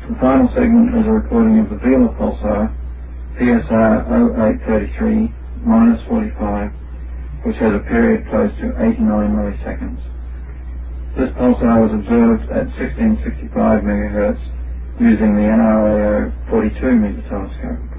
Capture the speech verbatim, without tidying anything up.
The final segment is a recording of the Vela pulsar, P S R zero eight thirty-three minus forty-five, which has a period close to eighty-nine milliseconds. This pulsar was observed at sixteen sixty-five megahertz using the N R A O forty-two meter telescope.